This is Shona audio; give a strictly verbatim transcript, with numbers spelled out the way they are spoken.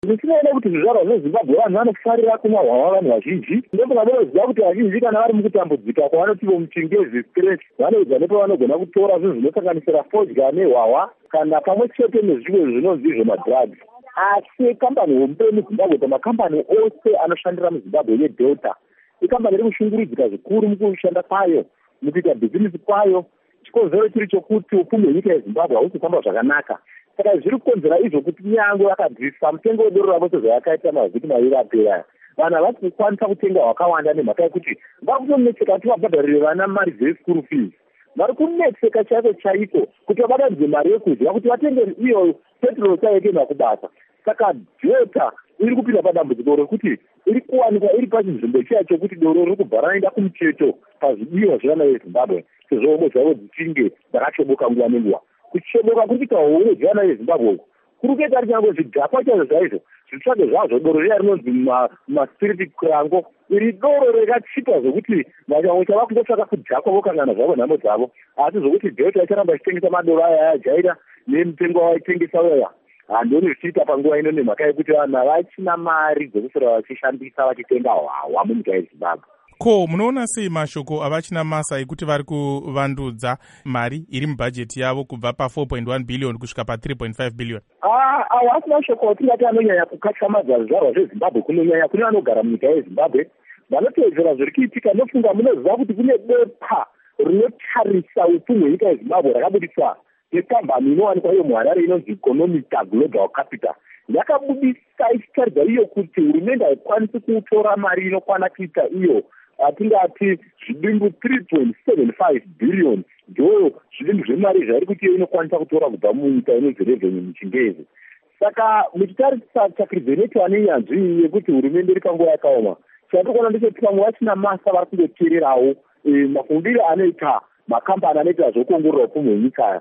Zvichinoona kuti zvizvarwa zveZimbabwe vanhu vanofarira kumwa hwahwa vanhu vazhinji. Ndopavanoziva kuti vazhinji kana vari mukutambudzika kwavanoti muchingezi stress, vanoedza nepavanogona kutora zvinhu zvinosanganisira fodya nehwahwa kana pamwe chete nezvimwe zvinonzi izvo madrugs. Asi kambani hombe muZimbabwe, pamakambani ose anoshandira muZimbabwe yeDelta, ikambani iri kushungurudzika zvikuru mukushanda kwayo, mukuita bhizinesi kwayo. Chikonzero chiri chokuti upfumi hwenyika yeZimbabwe hausi kufamba zvakanaka. Saka zviri kukonzera izvo kuti nyange vakabvisa mutengo wedoro ravo sezvayakaita mavhiki maviri apera, vanhu havasi kukwanisa kutenga hwakawanda nemhaka yekuti vakutonetseka kuti vabhadharire vana mari dzeschool fees. Vari kunetseka chaiko chaiko kuti vabadadze mari yekudya, kuti vatenge iyo petrol chayekena kubasa. Saka Delta iri kupinda padambudziko rekuti iri kuwanikwa iri pachinzvimbo chiya chokuti doro riri kubva raenda kumucheto pazvidiwa zvevana veZimbabwe, sezvo homwe dzavo dzichinge dzakachoboka nguva nenguva. Kuchoboka kuita horo dzevana veZimbabwe kuri kuita kuti nyangwe zvidhakwa chaizvo zvaizvo zvitsvage zvazvo doro riya rinonzi maspirit krango, iri doro rakachipa zvokuti vanyangwe chava kungotsvaka kudhakwa vokangana zvavo nhamo dzavo. Asi zvokuti Delta icharamba ichitengesa madoro aya ayajaira nemutengo waitengesa uya, handoni zvichiita panguva ino nemhaka yekuti vanhu havachina mari dzekusora vachishandisa vachitenga hwahwa munyika yeZimbabwe. Ko, munoona sei mashoko avachina masa ekuti vari kuvandudza mari iri mubhajeti yavo kubva pa four point one billion kusvika pa three point five billion? Ah, awasi mashoko atingati anonyanya kukatyamadza zvizvarwa zveZimbabwe, kunonyanya kune vanogara munyika yeZimbabwe. Vanotevedzera zviri kuitika nofunga munoziva kuti kune bepa rinotarisa upfumi hwenyika yeZimbabwe rakabudiswa nekambani inowanikwa iyo muHarare inonzi Economica Global Capital. Yakabudisa ichitaridza iyo kuti hurumende haikwanisi kutora mari inokwana kuita iyo atingati zvidimbu three point seven five billion ndo zvidimbu zvemari zvairi kuti iyo inokwanisa kutora kubva munyika inonzi revenue muchingezi. Saka muchitarisa tsvakiridza inoitwa nenyanzvi yekuti hurumende iri panguva yakaoma, chatokona ndechekuti vamwe vachina masa vari kungoteererawo mafungiro anoita makambani anoita zvokuongorora upfumi hwenyika